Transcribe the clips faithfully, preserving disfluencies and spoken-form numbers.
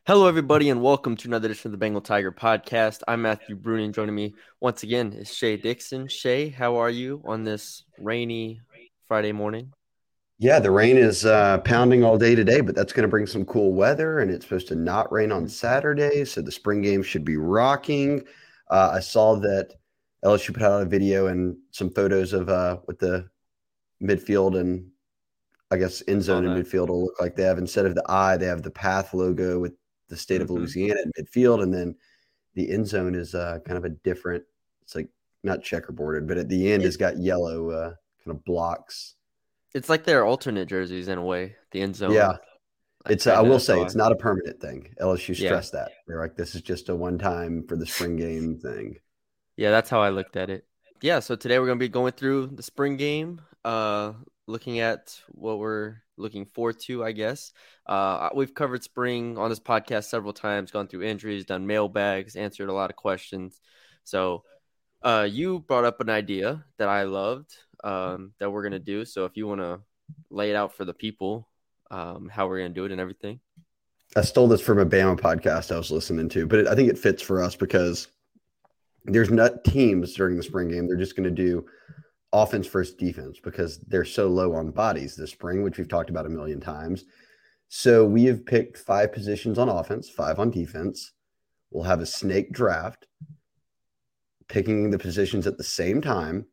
Hello, everybody, and welcome to another edition of the Bengal Tiger podcast. I'm Matthew Bruning, and joining me once again is Shay Dixon. Shay, how are you on this rainy Friday morning? Yeah, the rain is uh, pounding all day today, but that's going to bring some cool weather, and it's supposed to not rain on Mhm. Saturday, so the spring game should be rocking. Uh, I saw that L S U put out a video and some photos of uh, what the midfield and I guess end Saw zone and that. midfield will look like. They have instead of the I, they have the path logo with the state of hmm Louisiana at midfield, and then the end zone is uh, kind of a different. It's like not checkerboarded, but at the end It has got yellow uh, kind of blocks. it's like their alternate jerseys in a way. The end Yeah, zone, like It's, uh, I kind will of say, how I. it's not a permanent thing. L S U Yeah, stressed that. They're like, this is just a one time for the spring game thing. yeah, that's how I looked at it. Yeah, so today we're gonna be going through the spring game, uh, looking at what we're looking forward to, I guess. Uh, we've covered spring on this podcast several times, gone through injuries, done mailbags, answered a lot of questions. So, uh, you brought up an idea that I loved, um, that we're gonna do. So, if you want to lay it out for the people, um, how we're gonna do it and everything. I stole this from a Bama podcast I was listening to, but it, I think it fits for us because there's not teams during the spring game. They're just going to do offense versus defense because they're so low on bodies this spring, which we've talked about a million times. So we have picked five positions on offense, five on defense. We'll have a snake draft, picking the positions at the same time.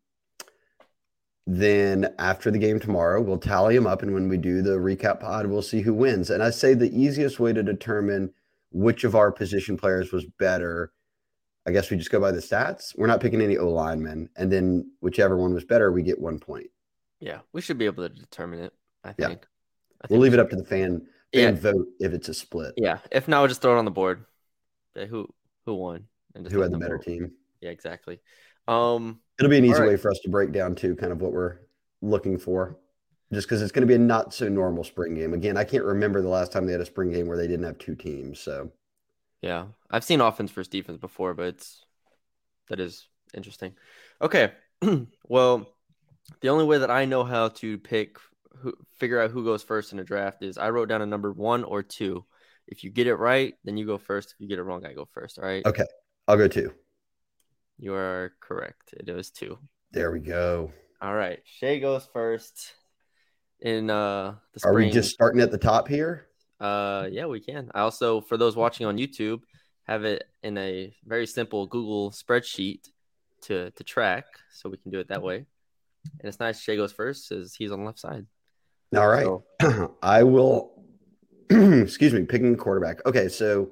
Then after the game tomorrow, we'll tally them up. And when we do the recap pod, we'll see who wins. And I say the easiest way to determine which of our position players was better, I guess we just go by the stats. We're not picking any O linemen. And then whichever one was better, we get one point. Yeah, we should be able to determine it. I Yeah. think. I We'll think we leave it should up be to able the to. fan Yeah, fan vote if it's a split, yeah. If not, we'll just throw it on the board. Say who who won and just who let had the them better vote. team. Yeah, exactly. Um, It'll be an all easy right. way for us to break down, too, kind of what we're looking for. Just because it's going to be a not so normal spring game. Again, I can't remember the last time they had a spring game where they didn't have two teams. So Yeah. I've seen offense versus defense before, but it's that is interesting. Okay. Well, the only way that I know how to pick who figure out who goes first in a draft is I wrote down a number one or two. If you get it right, then you go first. If you get it wrong, I go first. All right. okay, I'll go two. You are correct. It was two. There we go. All right. Shay goes first in uh the Are we spring. just starting at the top here? Uh, yeah, we can. I also, for those watching on YouTube, have it in a very simple Google spreadsheet to to track, so we can do it that way. And it's nice. Shay goes first, as he's on the left side. All right. So, I will, excuse me, picking quarterback. Okay, so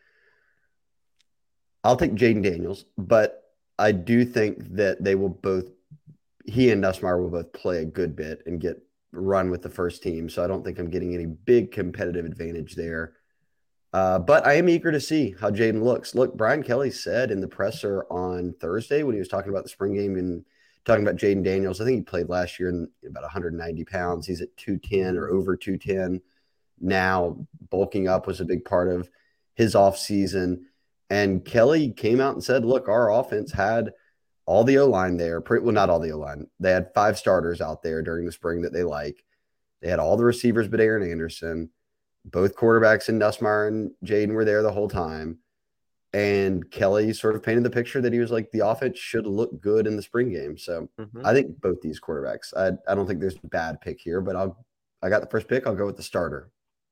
I'll take Jaden Daniels, but I do think that they will both, he and Nussmeyer will both play a good bit and get run with the first team. So I don't think I'm getting any big competitive advantage there. Uh, but I am eager to see how Jaden looks. Look, Brian Kelly said in the presser on Thursday when he was talking about the spring game and talking about Jaden Daniels, I think he played last year in about one hundred ninety pounds. He's at two ten or over two ten now. Bulking up was a big part of his offseason. And Kelly came out and said, look, our offense had all the O line there. Well, not all the O line. They had five starters out there during the spring that they like. They had all the receivers but Aaron Anderson. Both quarterbacks in Nussmeyer and Jaden were there the whole time. And Kelly sort of painted the picture that he was like, the offense should look good in the spring game. So mhm. I think both these quarterbacks. I, I don't think there's a bad pick here, but I'll I got the first pick. I'll go with the starter.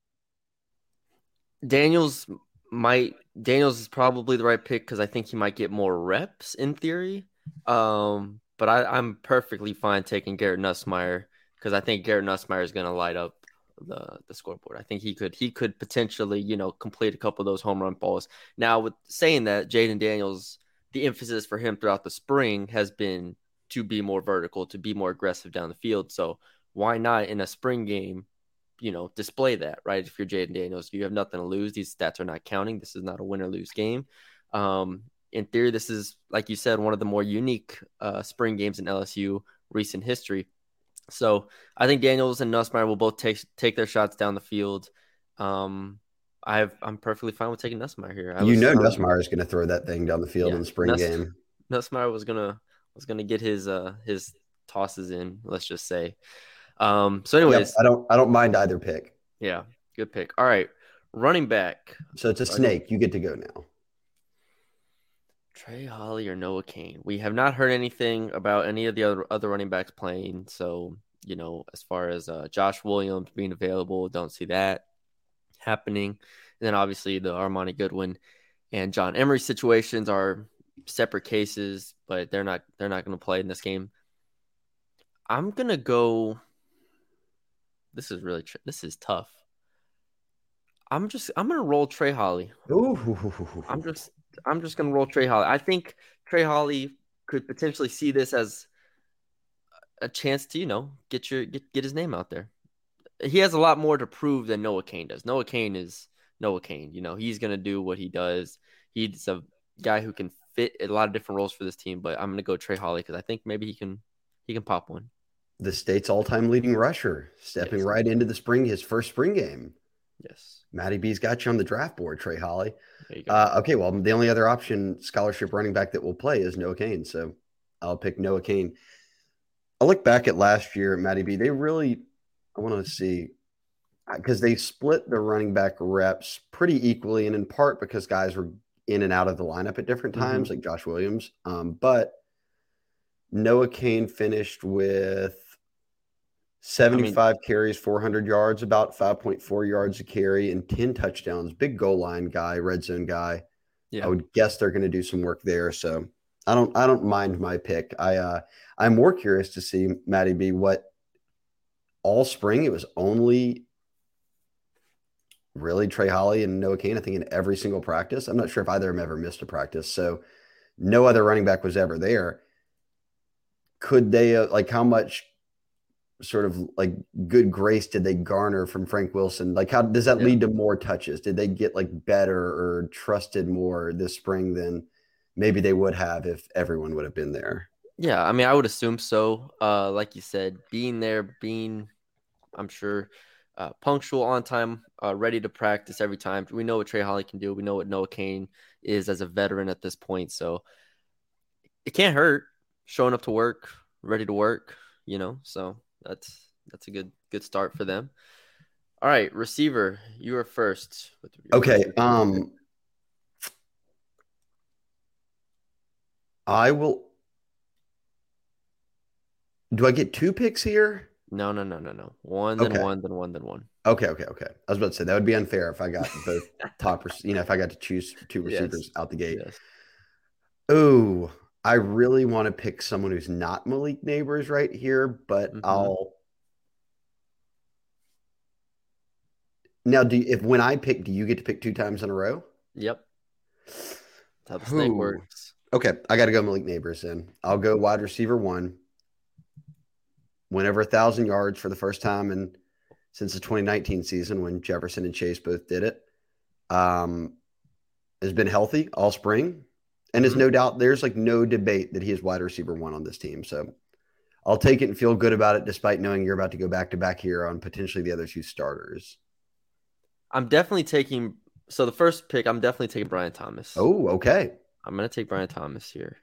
Daniels might Daniels is probably the right pick because I think he might get more reps in theory. Um, but I, I'm perfectly fine taking Garrett Nussmeyer because I think Garrett Nussmeyer is going to light up the the scoreboard. I think he could he could potentially you know complete a couple of those home run balls. Now, with saying that, Jaden Daniels, the emphasis for him throughout the spring has been to be more vertical, to be more aggressive down the field. So why not in a spring game you know, display that, right? If you're Jaden Daniels, you have nothing to lose. These stats are not counting. This is not a win or lose game. Um, in theory, this is, like you said, one of the more unique uh, spring games in L S U recent history. So I think Daniels and Nussmeyer will both take take their shots down the field. Um, I've I'm perfectly fine with taking Nussmeyer here. I You was know um Nussmeyer is going to throw that thing down the field in yeah, the spring Nuss game. Nussmeyer was gonna was gonna get his uh his tosses in. Let's just say. Um. So, Yep, anyways, I don't I don't mind either pick. yeah, good pick. All right. Running back. So it's a Starting snake. You get to go now. Trey Holly or Noah Kane. We have not heard anything about any of the other other running backs playing. So, you know, as far as uh, Josh Williams being available, don't see that happening. And then obviously the Armani Goodwin and John Emery situations are separate cases, but they're not they're not going to play in this game. I'm gonna go. This is really tr- this is tough. I'm just I'm gonna roll Trey Holly. I'm Ooh. just I'm just gonna roll Trey Holly. I think Trey Holly could potentially see this as a chance to, you know, get your get, get his name out there. He has a lot more to prove than Noah Kane does. Noah Kane is Noah Kane. You know, he's gonna do what he does. He's a guy who can fit a lot of different roles for this team. But I'm gonna go Trey Holly because I think maybe he can he can pop one. The state's all-time leading rusher, stepping Yes, right into the spring, his first spring game. yes. Matty B's got you on the draft board, Trey Holly. There you go. Uh, okay, well, the only other option scholarship running back that will play is Noah Kane. So I'll pick Noah Kane. I look back at last year at Matty B. They really, I want to see, because they split the running back reps pretty equally, and in part because guys were in and out of the lineup at different times, Mm-hmm. like Josh Williams. Um, but Noah Kane finished with I mean, seventy-five carries, four hundred yards, about five point four yards a carry, and ten touchdowns. Big goal line guy, red zone guy. I yeah. would guess they're going to do some work there. So I don't I don't mind my pick. I uh, I'm more curious to see Matty B what all spring it was only really Trey Holly and Noah Kane. I think in every single practice. I'm not sure if either of them ever missed a practice. So no other running back was ever there. Could they uh, like how much sort of like good grace did they garner from Frank Wilson? Like, how does that Yeah. lead to more touches? Did they get like better or trusted more this spring than maybe they would have if everyone would have been there? Yeah, I mean, I would assume so. Uh, like you said, being there, being, I'm sure, uh, punctual, on time, uh, ready to practice every time. We know what Trey Holly can do. We know what Noah Kane is as a veteran at this point. So it can't hurt showing up to work, ready to work, you know. So that's that's a good good start for them. All right, receiver, you are first with your Okay. first receiver pick. Um, I will. Do I get two picks here? No, no, no, no, no. One, then Okay. one, then one, then one. Okay. Okay. Okay. I was about to say that would be unfair if I got both top, you know, if I got to choose two Yes, receivers out the gate. yes. Oh, I really want to pick someone who's not Malik Neighbors right here, but Mm-hmm. I'll now do you, if when I pick, do you get to pick two times in a row? Yep. That's how the snake Who? works. Okay, I got to go Malik Neighbors then. I'll go wide receiver one. Went over a thousand yards for the first time and since the twenty nineteen season when Jefferson and Chase both did it. Um, has been healthy all spring, and is Mm-hmm. no doubt there's like no debate that he is wide receiver one on this team. So I'll take it and feel good about it, despite knowing you're about to go back to back here on potentially the other two starters. I'm definitely taking. So the first pick, I'm definitely taking Brian Thomas. Oh, okay. I'm gonna take Brian Thomas here.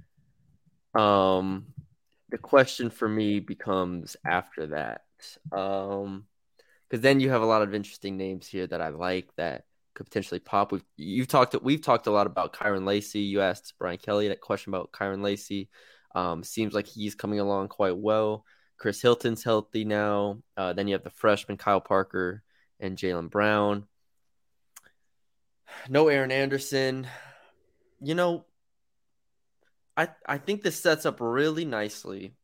Um, the question for me becomes after that. Um, because then you have a lot of interesting names here that I like that could potentially pop. We've you've talked we've talked a lot about Kyron Lacy. You asked Brian Kelly that question about Kyron Lacy. Um, seems like he's coming along quite well. Chris Hilton's healthy now. Uh, then you have the freshman Kyle Parker and Jalen Brown. No Aaron Anderson. You know, I I think this sets up really nicely.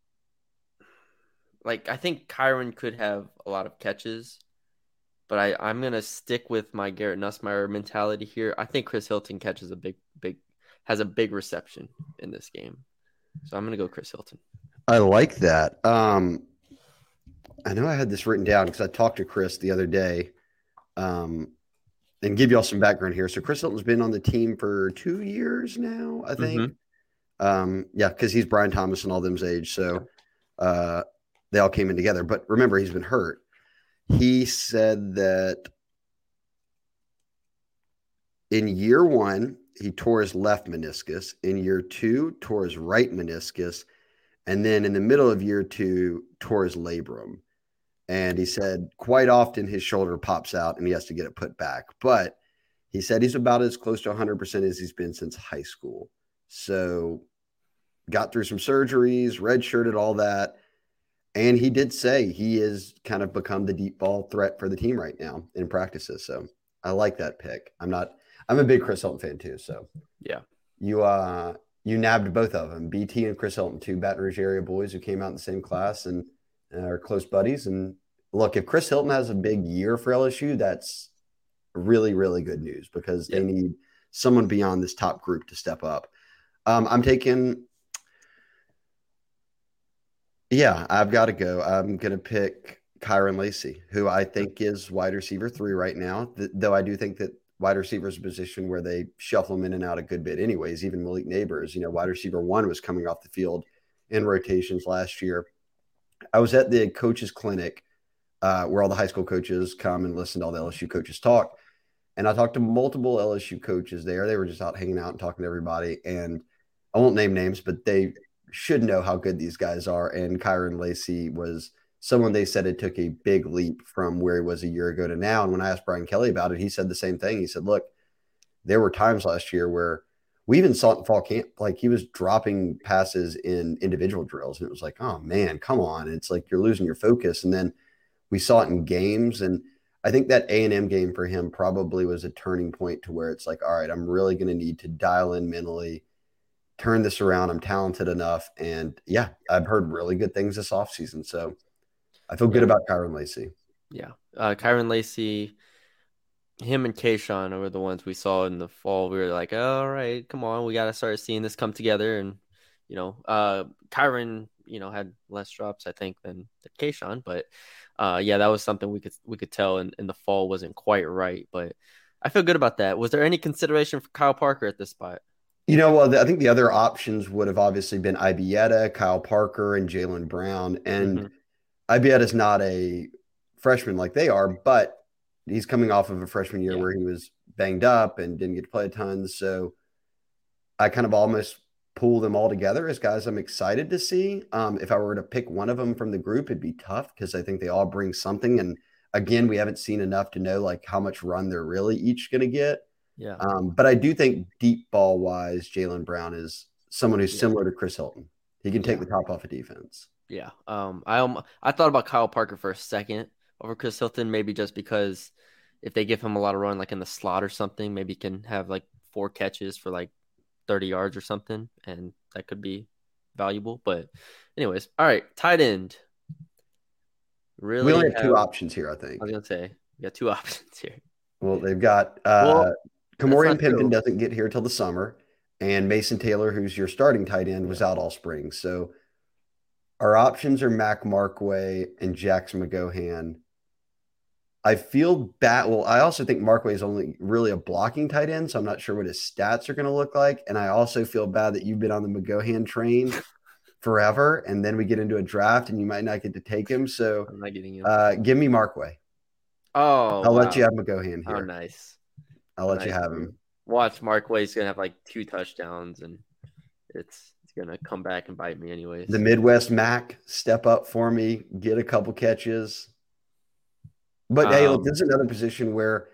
Like I think Kyron could have a lot of catches, but I, I'm gonna stick with my Garrett Nussmeyer mentality here. I think Chris Hilton catches a big, big, has a big reception in this game, so I'm gonna go Chris Hilton. I like that. Um, I know I had this written down because I talked to Chris the other day. Um, and give y'all some background here. So Chris Hilton's been on the team for two years now, I think. Mm-hmm. Um, yeah, because he's Brian Thomas and all them's age. Yeah. So uh, they all came in together. But remember, he's been hurt. He said that in year one, he tore his left meniscus. In year two, tore his right meniscus. And then in the middle of year two, tore his labrum. And he said quite often his shoulder pops out and he has to get it put back. But he said he's about as close to one hundred percent as he's been since high school. So got through some surgeries, redshirted, all that. And he did say he is kind of become the deep ball threat for the team right now in practices. So I like that pick. I'm not, I'm a big Chris Hilton fan too. So Yeah. you, uh, you nabbed both of them, B T and Chris Hilton, two Baton Rouge area boys who came out in the same class and uh, are close buddies. And look, if Chris Hilton has a big year for L S U, that's really, really good news because Yeah. they need someone beyond this top group to step up. Um, I'm taking, yeah, I've got to go. I'm going to pick Kyron Lacy, who I think is wide receiver three right now, th- though I do think that wide receiver is a position where they shuffle him in and out a good bit anyways. Even Malik Neighbors, you know, wide receiver one was coming off the field in rotations last year. I was at the coaches clinic uh, where all the high school coaches come and listen to all the L S U coaches talk. And I talked to multiple L S U coaches there. They were just out hanging out and talking to everybody. And I won't name names, but they should know how good these guys are. And Kyron Lacy was someone they said it took a big leap from where he was a year ago to now. And when I asked Brian Kelly about it, he said the same thing. He said, look, there were times last year where we even saw it in fall camp, like he was dropping passes in individual drills. And it was like, oh man, come on. It's like you're losing your focus. And then we saw it in games. And I think that A and M game for him probably was a turning point to where it's like, all right, I'm really going to need to dial in mentally, turn this around. I'm talented enough. And yeah, I've heard really good things this offseason. So I feel good Yeah. about Kyron Lacy. Yeah. Uh, Kyron Lacy, him and Kayshawn were the ones we saw in the fall. We were like, oh, all right, come on. We got to start seeing this come together. And, you know, uh, Kyron, you know, had less drops, I think, than, than Kayshawn. But, uh, yeah, that was something we could we could tell in, in the fall wasn't quite right. But I feel good about that. Was there any consideration for Kyle Parker at this spot? You know, well, I think the other options would have obviously been Ibieta, Kyle Parker, and Jalen Brown. Mm-hmm. And Ibieta's not a freshman like they are, but he's coming off of a freshman year Yeah. where he was banged up and didn't get to play a ton. So I kind of almost pull them all together as guys I'm excited to see. Um, if I were to pick one of them from the group, it'd be tough because I think they all bring something. And again, we haven't seen enough to know like how much run they're really each going to get. Yeah. Um, but I do think deep ball wise, Jalen Brown is someone who's Yeah. similar to Chris Hilton. He can take Yeah. the top off of defense. Yeah. Um, I um, I thought about Kyle Parker for a second over Chris Hilton, maybe just because if they give him a lot of run, like in the slot or something, maybe he can have like four catches for like thirty yards or something, and that could be valuable. But anyways, all right, tight end. We Really only have have, two options here, I think. I was gonna say we got two options here. Well, they've got uh, Well, that's Kamorian not Pimpton true. doesn't get here till the summer, and Mason Taylor, who's your starting tight end, was out all spring. So our options are Mac Markway and Jackson McGohan. I feel bad. Well, I also think Markway is only really a blocking tight end, so I'm not sure what his stats are going to look like. And I also feel bad that you've been on the McGohan train forever, and then we get into a draft and you might not get to take him. So I'm not getting him. uh, give me Markway. Oh, I'll wow. let you have McGohan Oh, here. nice. I'll let Nice you have of you. him. Watch Mark Way's gonna have like two touchdowns, and it's it's gonna come back and bite me anyways. The Midwest Mac, step up for me, get a couple catches. But hey, look, Um, this is another position where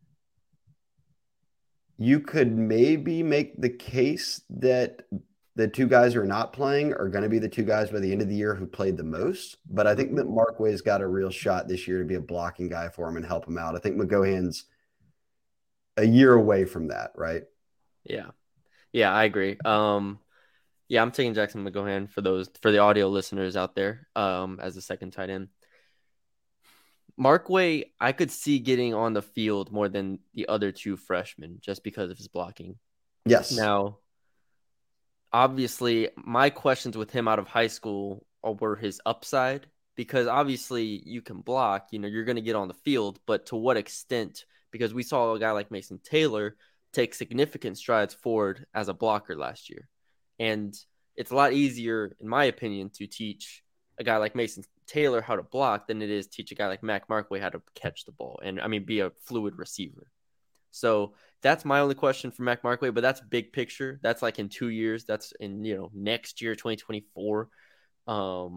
you could maybe make the case that the two guys who are not playing are going to be the two guys by the end of the year who played the most. But I think that Markway's got a real shot this year to be a blocking guy for him and help him out. I think McGohan's a year away from that, right? Yeah. Yeah, I agree. Um, yeah, I'm taking Jackson McGohan for those for the audio listeners out there. Um, as the second tight end. Markway, I could see getting on the field more than the other two freshmen just because of his blocking. Yes. Now, obviously, my questions with him out of high school were his upside because obviously you can block, you know, you're going to get on the field, but to what extent? Because we saw a guy like Mason Taylor take significant strides forward as a blocker last year. And it's a lot easier, in my opinion, to teach a guy like Mason Taylor how to block than it is teach a guy like Mac Markway how to catch the ball and, I mean, be a fluid receiver. So that's my only question for Mac Markway, but that's big picture. That's like in two years. That's in, you know, next year, twenty twenty-four. Um,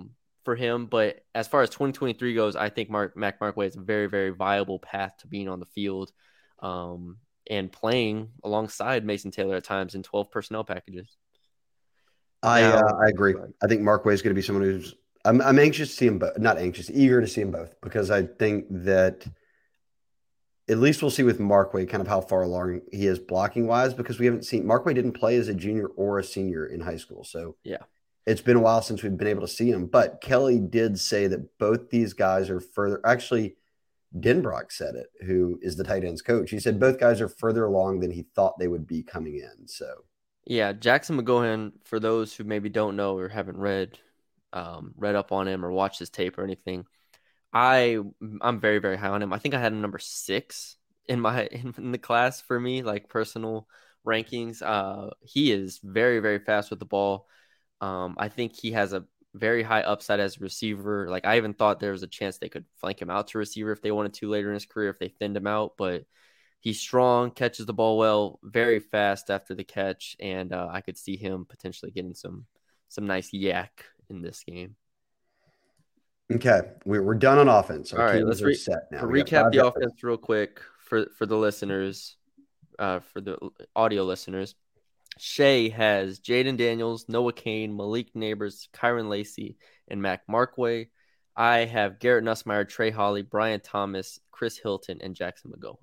for him. But as far as twenty twenty-three goes, I think Mark Mac Markway is a very, very viable path to being on the field, um, and playing alongside Mason Taylor at times in twelve personnel packages. I uh, Now, I agree. I think Markway is going to be someone who's I'm I'm anxious to see him, but not anxious, eager to see him both because I think that at least we'll see with Markway kind of how far along he is blocking wise because we haven't seen Markway didn't play as a junior or a senior in high school, so yeah, it's been a while since we've been able to see him. But Kelly did say that both these guys are further. Actually, Denbrock said it, who is the tight ends coach. He said both guys are further along than he thought they would be coming in. So yeah, Jackson McGohan. For those who maybe don't know or haven't read, um, read up on him or watched his tape or anything, I I'm very very high on him. I think I had him number six in my in, in the class for me, like personal rankings. Uh, he is very very fast with the ball. Um, I think he has a very high upside as a receiver. Like I even thought there was a chance they could flank him out to receiver if they wanted to later in his career if they thinned him out. But he's strong, catches the ball well, very fast after the catch, and uh, I could see him potentially getting some some nice yak in this game. okay, we're we're done on offense. Our All right, teams let's are re- set now. to We got recap five the guys. offense real quick for for the listeners, uh, for the audio listeners. Shay has Jaden Daniels, Noah Kane, Malik Neighbors, Kyron Lacey, and Mac Markway. I have Garrett Nussmeyer, Trey Holly, Brian Thomas, Chris Hilton, and Jackson McGowan.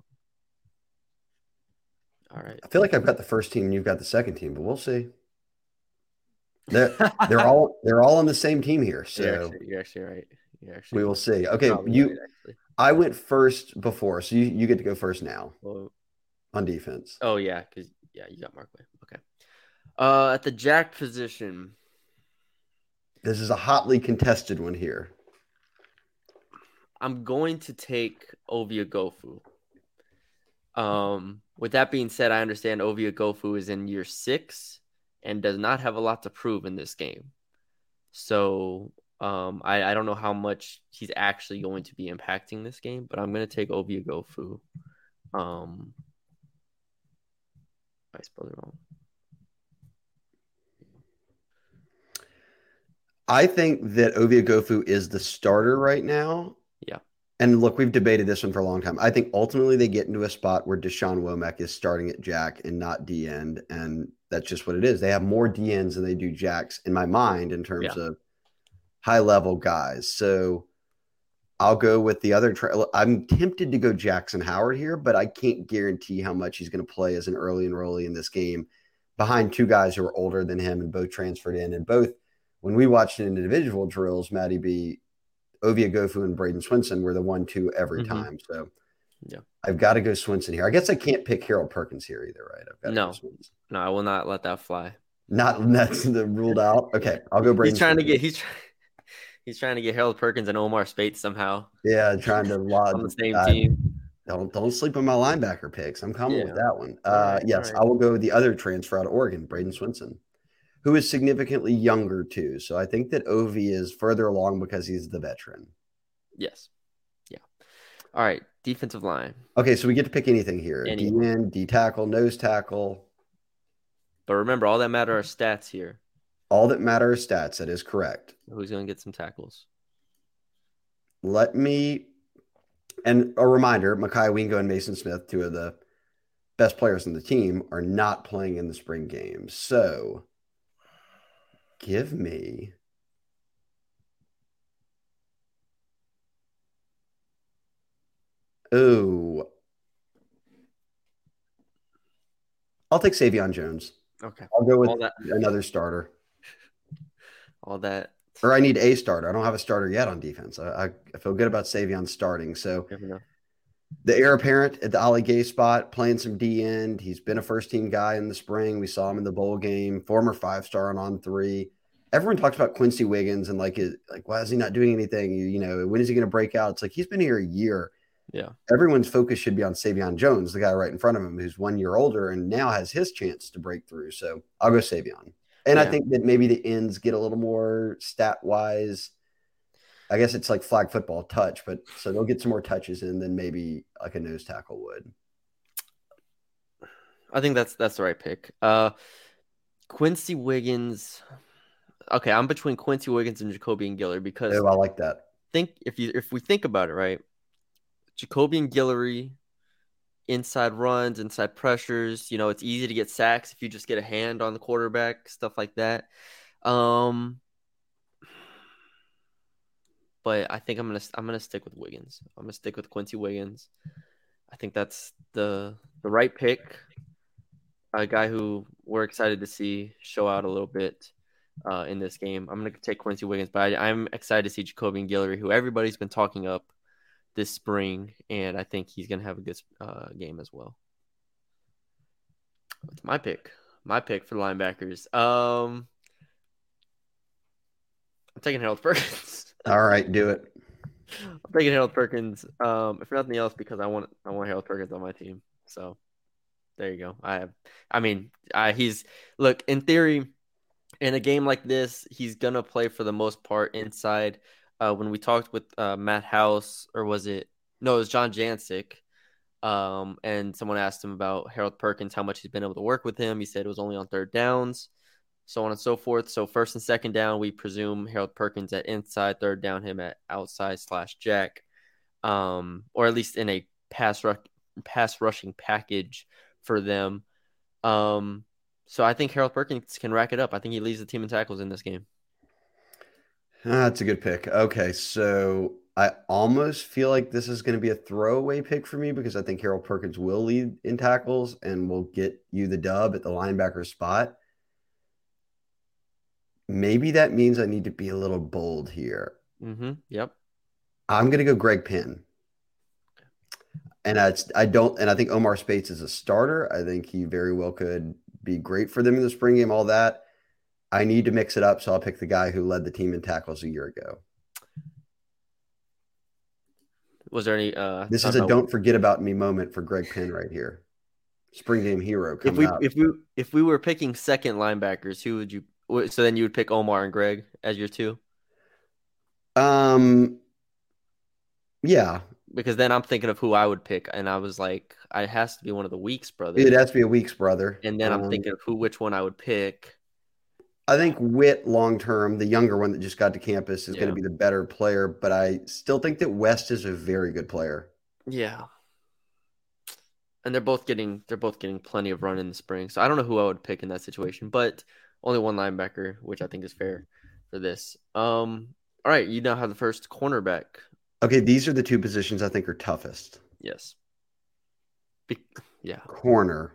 All right. I feel like I've got the first team and you've got the second team, but we'll see. They're they're all they're all on the same team here, You're so actually, you're actually right. You're actually we will see. Okay, probably you right, actually. I went first before, so you, you get to go first now Well, on defense. oh yeah, because yeah, you got Markway. Okay. Uh, at the jack position, This is a hotly contested one here. I'm going to take Ovia Gofu. Um, with that being said, I understand Ovia Gofu is in year six and does not have a lot to prove in this game. So um, I, I don't know how much he's actually going to be impacting this game, but I'm going to take Ovia Gofu. Um, I spelled it wrong. I think that Ovia Gofu is the starter right now. Yeah. And look, we've debated this one for a long time. I think ultimately they get into a spot where Deshaun Womack is starting at Jack and not D end. And that's just what it is. They have more D ends than they do Jacks in my mind in terms yeah. of high level guys. So I'll go with the other. Tra- I'm tempted to go Jackson Howard here, but I can't guarantee how much he's going to play as an early enrollee in this game behind two guys who are older than him and both transferred in. And both, when we watched in individual drills, Matty B, Ovia Gofu and Braden Swinson were the one two every mm-hmm. time. So yeah, I've got to go Swinson here. I guess I can't pick Harold Perkins here either, right? I've got no, to go no, I will not let that fly. Not that's the ruled out. Okay, I'll go Braden. He's trying Swinson. to get he's trying he's trying to get Harold Perkins and Omar Speights somehow. Yeah, trying to lodge on the same uh, team. Don't don't sleep on my linebacker picks. I'm coming yeah. with that one. Uh, right, yes, right. I will go with the other transfer out of Oregon, Braden Swinson, who is significantly younger too. So I think that Ovi is further along because he's the veteran. Yes. Yeah. All right. Defensive line. Okay, so we get to pick anything here. Any. D end, D tackle, nose tackle. But remember, all that matter are stats here. All that matter is stats. That is correct. Who's going to get some tackles? Let me, and a reminder, Mekhi Wingo and Mason Smith, two of the best players in the team, are not playing in the spring game. So give me Oh, I'll take Savion Jones. Okay. I'll go with another starter. All that. Or I need a starter. I don't have a starter yet on defense. I, I feel good about Savion starting. So the heir apparent at the Ali Gay spot, playing some D end. He's been a first team guy in the spring. We saw him in the bowl game, former five star on on three. Everyone talks about Quincy Wiggins and like, is, like, why is he not doing anything? You, you know, when is he going to break out? It's like, he's been here a year. Yeah. Everyone's focus should be on Savion Jones, the guy right in front of him who's one year older and now has his chance to break through. So I'll go Savion. And yeah. I think that maybe the ends get a little more stat wise. I guess it's like flag football touch, but so they'll get some more touches in than maybe like a nose tackle would. I think that's that's the right pick. Uh, Quincy Wiggins, okay, I'm between Quincy Wiggins and Jacoby and Guillory because Oh, I like that. think if you if we think about it, right, Jacoby and Guillory, inside runs, inside pressures, you know, it's easy to get sacks if you just get a hand on the quarterback, stuff like that. Um, but I think I'm gonna I'm gonna stick with Wiggins. I'm gonna stick with Quincy Wiggins. I think that's the the right pick. A guy who we're excited to see show out a little bit uh, in this game. I'm gonna take Quincy Wiggins, but I, I'm excited to see Jacoby and Guillory, who everybody's been talking up this spring, and I think he's gonna have a good uh, game as well. It's my pick. My pick for linebackers. Um, I'm taking Harold Perkins. All right, do it. I'm taking Harold Perkins. Um, if nothing else, because I want I want Harold Perkins on my team. So there you go. I have. I mean, I, he's look in theory. In a game like this, he's gonna play for the most part inside. Uh, when we talked with uh, Matt House, or was it no? It was John Jancic. Um, and someone asked him about Harold Perkins, how much he's been able to work with him. He said it was only on third downs, so on and so forth. So first and second down, we presume Harold Perkins at inside, third down him at outside slash jack, um, or at least in a pass rush, pass rushing package for them. Um, so I think Harold Perkins can rack it up. I think he leads the team in tackles in this game. Ah, that's a good pick. Okay, so I almost feel like this is going to be a throwaway pick for me because I think Harold Perkins will lead in tackles and will get you the dub at the linebacker spot. Maybe that means I need to be a little bold here. Mm-hmm. Yep. I'm going to go Greg Penn. And I, I don't, and I think Omar Speights is a starter. I think he very well could be great for them in the spring game, all that. I need to mix it up, so I'll pick the guy who led the team in tackles a year ago. Was there any? Uh, this is a don't forget about me moment for Greg Penn right here. Spring game hero coming if we, up. If we if we were picking second linebackers, who would you? So then you would pick Omar and Greg as your two. Um. Yeah. Because then I'm thinking of who I would pick, and I was like, it has to be one of the Weeks brothers. It has to be a Weeks brother. And then um, I'm thinking of who, which one I would pick. I think Witt, long term, the younger one that just got to campus, is yeah. going to be the better player. But I still think that West is a very good player. Yeah, and they're both getting they're both getting plenty of run in the spring. So I don't know who I would pick in that situation, but only one linebacker, which I think is fair for this. Um, all right, you now have the first cornerback. Okay, these are the two positions I think are toughest. Yes. Be- yeah. Corner.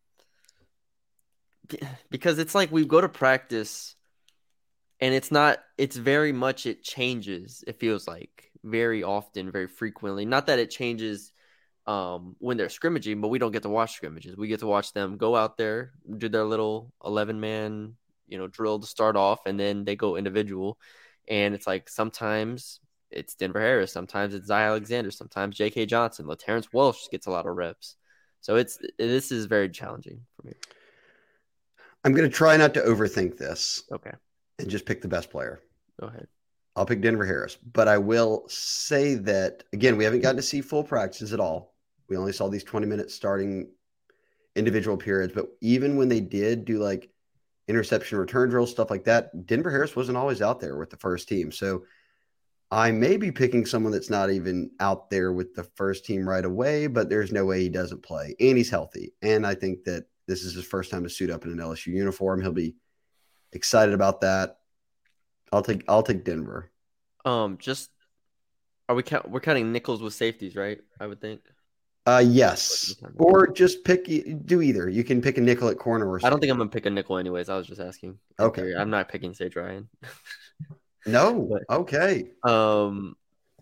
Because it's like we go to practice and it's not, it's very much, it changes. It feels like very often, very frequently. Not that it changes um, when they're scrimmaging, but we don't get to watch scrimmages. We get to watch them go out there, do their little eleven man, you know, drill to start off, and then they go individual. And it's like sometimes it's Denver Harris, sometimes it's Zy Alexander, sometimes J K Johnson, LaTerrence Welsh gets a lot of reps. So it's this is very challenging for me. I'm going to try not to overthink this. Okay. And just pick the best player. Go ahead. I'll pick Denver Harris. But I will say that, again, we haven't gotten to see full practices at all. We only saw these twenty minutes starting individual periods. But even when they did do like interception return drills, stuff like that, Denver Harris wasn't always out there with the first team. So I may be picking someone that's not even out there with the first team right away, but there's no way he doesn't play. And he's healthy. And I think that this is his first time to suit up in an L S U uniform. He'll be excited about that. I'll take I'll take Denver. Um, just are we count, we're counting nickels with safeties, right? I would think. Uh, yes, or just pick do either. You can pick a nickel at corner or. I don't think I'm gonna pick a nickel anyways. I was just asking. Okay, I'm not picking Sage Ryan. No. But, okay. Um.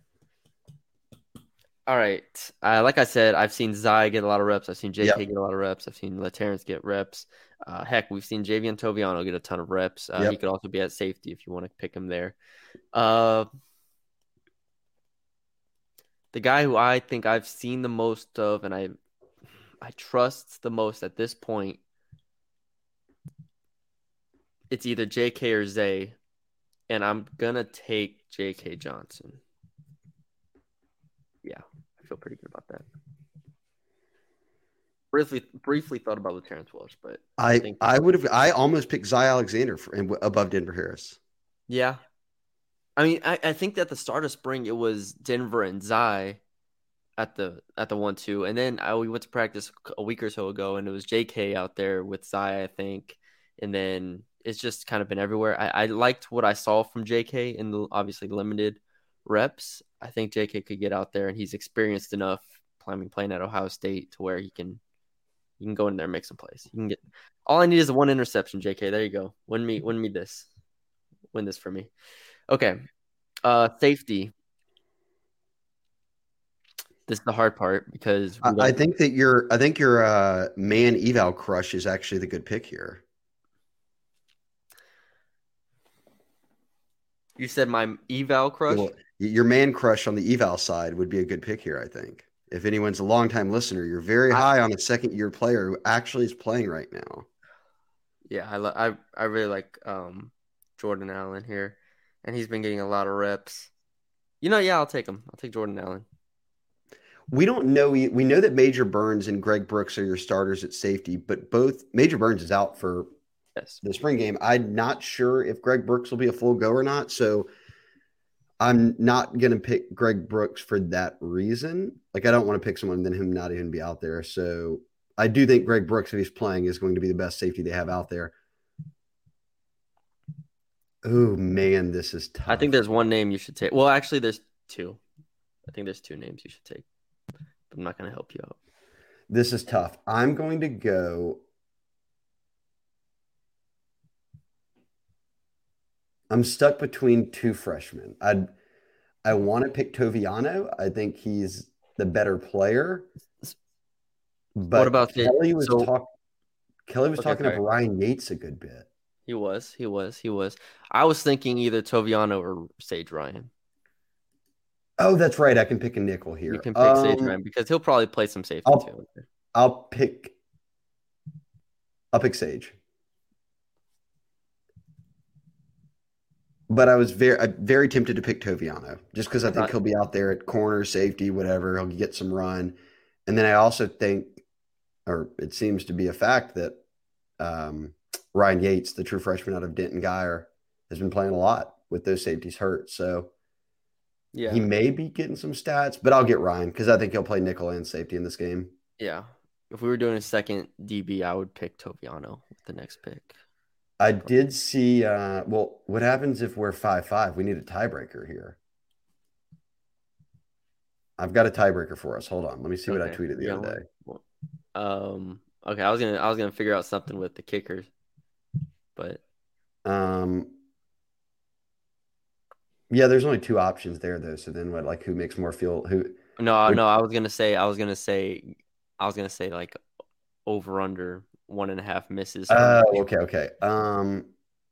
All right. Uh, like I said, I've seen Zy get a lot of reps. I've seen J K yep. get a lot of reps. I've seen LaTerrence get reps. Uh, heck, we've seen Javian Toviano get a ton of reps. Uh, yep. He could also be at safety if you want to pick him there. Uh, the guy who I think I've seen the most of and I I trust the most at this point, it's either J K or Zay, and I'm going to take J K Johnson. Yeah, I feel pretty good about that. Briefly, briefly thought about LaTerrence Welsh, but I, I, I would have. I almost picked Zy Alexander for, above Denver Harris. Yeah. I mean, I, I think that the start of spring it was Denver and Zai at the at the one two, and then I we went to practice a week or so ago, and it was J K out there with Zai, I think, and then it's just kind of been everywhere. I, I liked what I saw from J K in the obviously limited reps. I think J K could get out there, and he's experienced enough playing playing at Ohio State to where he can he can go in there and make some plays. You can get all I need is one interception. J K, there you go. Win me win me this. Win this for me. Okay. Uh, safety. This is the hard part because I, we I don't. think that your I think your uh, man eval crush is actually the good pick here. You said my eval crush. Well, your man crush on the eval side would be a good pick here, I think. If anyone's a longtime listener, you're very I high on a second year player who actually is playing right now. yeah, I li- I I really like um Jordan Allen here, and he's been getting a lot of reps. You know, yeah, I'll take him. I'll take Jordan Allen. We don't know. We, we know that Major Burns and Greg Brooks are your starters at safety, but both Major Burns is out for Yes. the spring game. I'm not sure if Greg Brooks will be a full go or not. So I'm not going to pick Greg Brooks for that reason. Like, I don't want to pick someone and then him not even be out there. So I do think Greg Brooks, if he's playing, is going to be the best safety they have out there. Oh, man, this is tough. I think there's one name you should take. Well, actually, there's two. I think there's two names you should take, but I'm not going to help you out. This is tough. I'm going to go. I'm stuck between two freshmen. I I want to pick Toviano. I think he's the better player. What But about the Kelly was so? talk Kelly was Okay, talking up sorry. Ryan Yates a good bit. He was, he was, he was. I was thinking either Toviano or Sage Ryan. Oh, that's right. I can pick a nickel You here. can pick Sage Um, Ryan because he'll probably play some safety I'll too. I'll pick I'll pick Sage. But I was very uh, very tempted to pick Toviano just because I think Not, he'll be out there at corner, safety, whatever. He'll get some run. And then I also think, or it seems to be a fact that um, Ryan Yates, the true freshman out of Denton Guyer, has been playing a lot with those safeties hurt. So he yeah, may be getting some stats, but I'll get Ryan because I think he'll play nickel and safety in this game. yeah. If we were doing a second D B, I would pick Toviano with the next pick. I did see, uh, well, what happens if we're five five? We need a tiebreaker here. I've got a tiebreaker for us. Hold on. Let me see what I Okay, tweeted you the got other one. day. Well, Um. Okay, I was gonna I was gonna figure out something with the kickers, but Um, yeah, there's only two options there, though. So then what, like, who makes more feel? Who, no, which, no. I was gonna say I was gonna say I was gonna say like over under one and a half misses from oh, each. okay, okay. Um,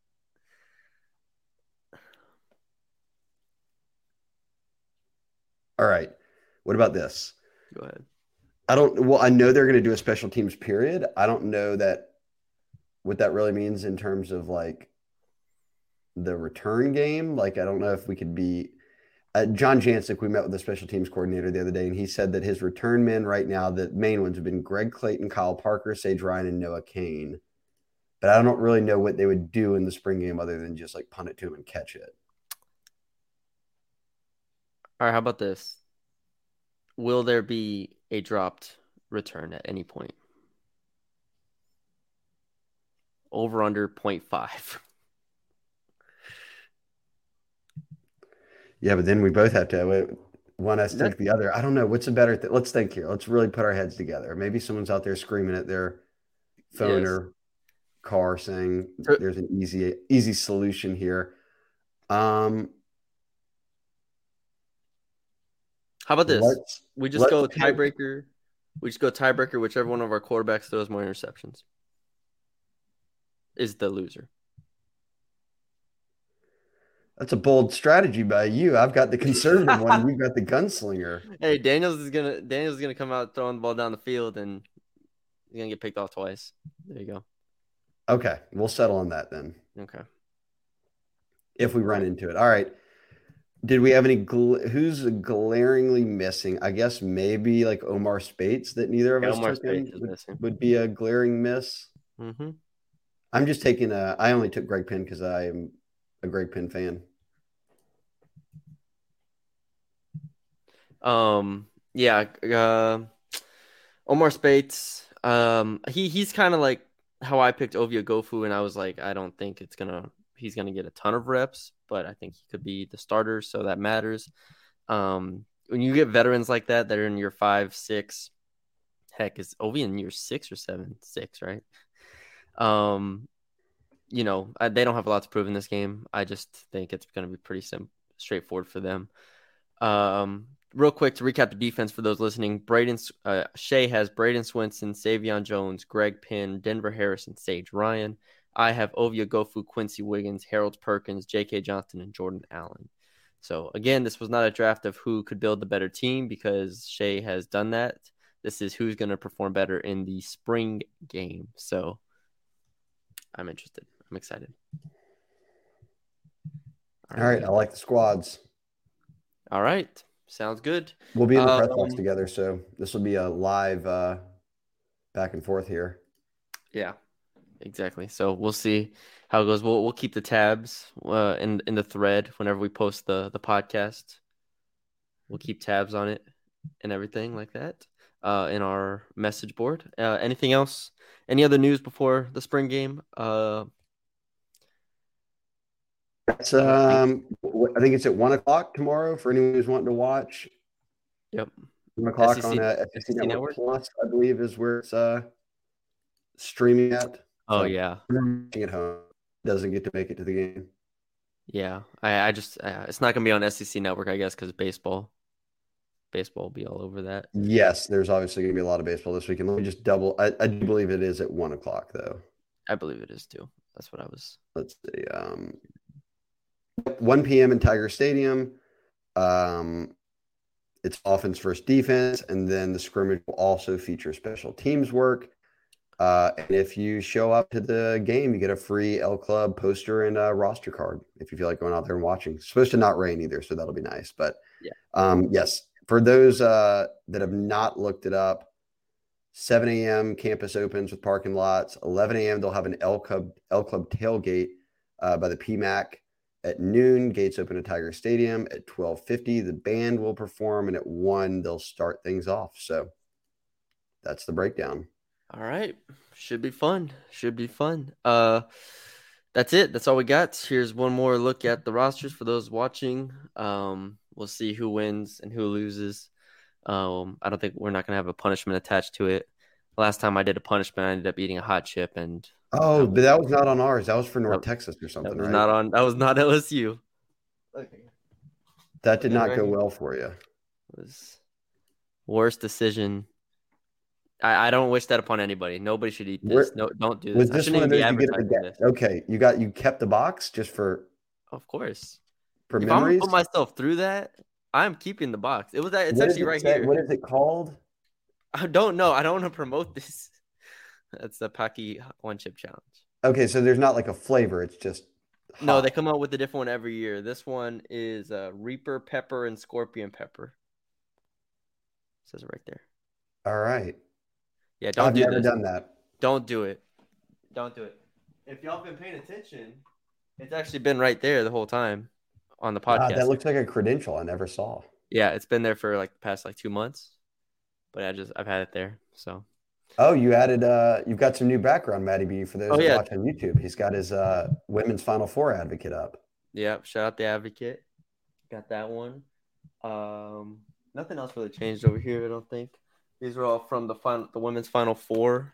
all right. What about this? Go ahead. I don't, well, I know they're going to do a special teams period. I don't know that what that really means in terms of like the return game. Like, I don't know if we could be. Uh, John Jancic, we met with the special teams coordinator the other day, and he said that his return men right now, the main ones have been Greg Clayton, Kyle Parker, Sage Ryan, and Noah Kane. But I don't really know what they would do in the spring game other than just like punt it to him and catch it. All right. How about this? Will there be a dropped return at any point? Over under point five. Yeah, but then we both have to one has to That's think the other. I don't know what's a better thing. Let's think here. Let's really put our heads together. Maybe someone's out there screaming at their phone yes. or car saying So, there's an easy easy solution here. Um, how about this? let's We just let's go pick. tiebreaker. We just go tiebreaker. Whichever one of our quarterbacks throws more interceptions is the loser. That's a bold strategy by you. I've got the conservative one. You've got the gunslinger. Hey, Daniels is gonna Daniels is gonna come out throwing the ball down the field and he's gonna get picked off twice. There you go. Okay, we'll settle on that then. Okay. If we All run right. into it. All right. Did we have any? Gl- who's glaringly missing? I guess maybe like Omar Spates that neither of Yeah, us Omar took Space him is would, missing. would be a glaring miss. Mm-hmm. I'm just taking a. I only took Greg Penn because I am a Greg Penn fan. Um, yeah, uh, Omar Spates. Um, he he's kind of like how I picked Ovia Gofu, and I was like, I don't think it's gonna he's gonna get a ton of reps, but I think he could be the starter, so that matters. Um, when you get veterans like that that are in year five, six, heck, is Ovi in year six or seven? Six, right? Um, you know, I, they don't have a lot to prove in this game. I just think it's going to be pretty sim- straightforward for them. Um, real quick to recap the defense for those listening: Braden uh, Shea has Braden Swinson, Savion Jones, Greg Penn, Denver Harrison, Sage Ryan. I have Ovia Gofu, Quincy Wiggins, Harold Perkins, J K. Johnston, and Jordan Allen. So again, this was not a draft of who could build the better team because Shea has done that. This is who's going to perform better in the spring game. So I'm interested. I'm excited. All right. All right. I like the squads. All right. Sounds good. We'll be in the press box um, together, so this will be a live uh, back and forth here. Yeah, exactly. So we'll see how it goes. We'll we'll keep the tabs uh, in in the thread whenever we post the the podcast. We'll keep tabs on it and everything like that uh, in our message board. Uh, anything else? Any other news before the spring game? Uh, It's, um, I think it's at one o'clock tomorrow for anyone who's wanting to watch. Yep. One o'clock S E C, on uh, S E C Network, Network Plus, I believe, is where it's uh, streaming at. Oh So, yeah, watching at home doesn't get to make it to the game. yeah. I I just uh, it's not gonna be on S E C Network, I guess, because baseball, baseball will be all over that. Yes, there's obviously going to be a lot of baseball this weekend. Let me just double. I, I do believe it is at one o'clock though. I believe it is too. That's what I was. Let's see. Um, one p.m. in Tiger Stadium. Um, it's offense versus defense, and then the scrimmage will also feature special teams work. Uh, and if you show up to the game, you get a free L Club poster and a roster card if you feel like going out there and watching. It's supposed to not rain either, so that'll be nice. But Yeah. um, yes, for those uh, that have not looked it up, seven a.m. campus opens with parking lots. eleven a.m. they'll have an L Club L Club tailgate uh, by the P MAC. At noon, gates open at Tiger Stadium. At twelve fifty, the band will perform, and at one, they'll start things off. So that's the breakdown. All right. Should be fun. Should be fun. Uh that's it. That's all we got. Here's one more look at the rosters for those watching. Um we'll see who wins and who loses. Um I don't think we're not gonna have a punishment attached to it. Last time I did a punishment, I ended up eating a hot chip and Oh, was, but that was not on ours. That was for North that, Texas or something, that was right? not on that was not L S U. Okay. That did not Right go here. well for you. It was worst decision. I, I don't wish that upon anybody. Nobody should eat this. Where, No, don't do this. was I this shouldn't one even of be those you get at the advertising get? this. Okay, you got you kept the box just for Of course. for If I'm gonna memories. put myself through that, I'm keeping the box. It was that. It's What does actually it right say? here. What is it called? I don't know. I don't want to promote this. That's the Paki One Chip Challenge. Okay, so there's not like a flavor. It's just hot. No, they come out with a different one every year. This one is uh, Reaper Pepper and Scorpion Pepper. It says it right there. All right. Yeah, don't I've do never this. done that. Don't do it. Don't do it. If y'all been paying attention, it's actually been right there the whole time on the Wow, podcast. that looks like a credential I never saw. Yeah, it's been there for like the past like two months, but I just I've had it there. So. Oh, you added uh you've got some new background, Matty B, for those Oh, that yeah. watch on YouTube. He's got his uh women's Final Four advocate up. Yep. Shout out the Advocate. Got that one. Um, nothing else really changed over here, I don't think. These are all from the final, the women's Final Four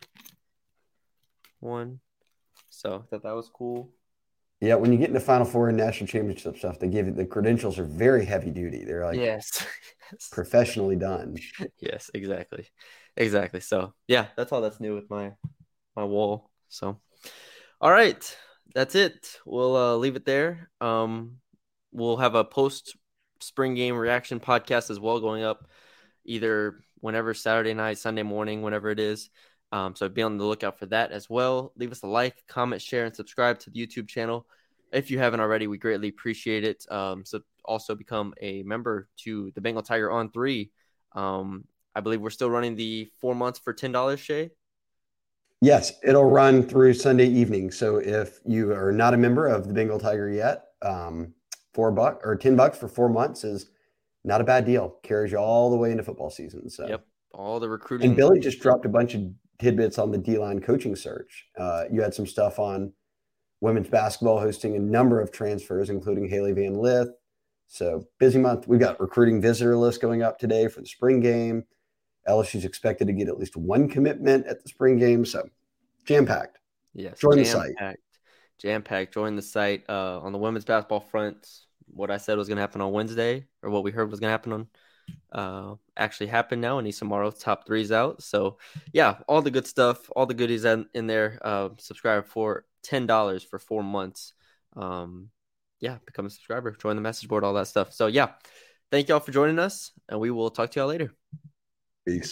one. So I thought that was cool. Yeah, when you get into Final Four and national championship stuff, they give you the credentials are very heavy duty. They're like Yes. professionally done. Yes, exactly. Exactly. So yeah, that's all that's new with my my wall. So all right. That's it. We'll uh, leave it there. Um, we'll have a post spring game reaction podcast as well going up either whenever Saturday night, Sunday morning, whenever it is. Um, so be on the lookout for that as well. Leave us a like, comment, share, and subscribe to the YouTube channel. If you haven't already, we greatly appreciate it. Um, so also become a member to the Bengal Tiger on three. Um, I believe we're still running the four months for ten dollars, Shay. Yes, it'll run through Sunday evening. So if you are not a member of the Bengal Tiger yet, um, four bucks or ten bucks for four months is not a bad deal. Carries you all the way into football season. So, Yep. All the and recruiting. Billy just dropped a bunch of tidbits on the D line coaching search. Uh, you had some stuff on women's basketball hosting a number of transfers, including Haley Van Lith. So busy month. We've got recruiting visitor list going up today for the spring game. L S U's expected to get at least one commitment at the spring game. So jam packed. Yes. Join the Jam site. packed. Jam packed. Join the site. Uh, on the women's basketball front, what I said was going to happen on Wednesday, or what we heard was going to happen on, uh, actually happened now. And Isamaro top three's out. So yeah, all the good stuff, all the goodies in, in there. Uh, subscribe for ten dollars for four months. Um, yeah, become a subscriber, join the message board, all that stuff. So yeah, thank y'all for joining us, and we will talk to y'all later. Peace.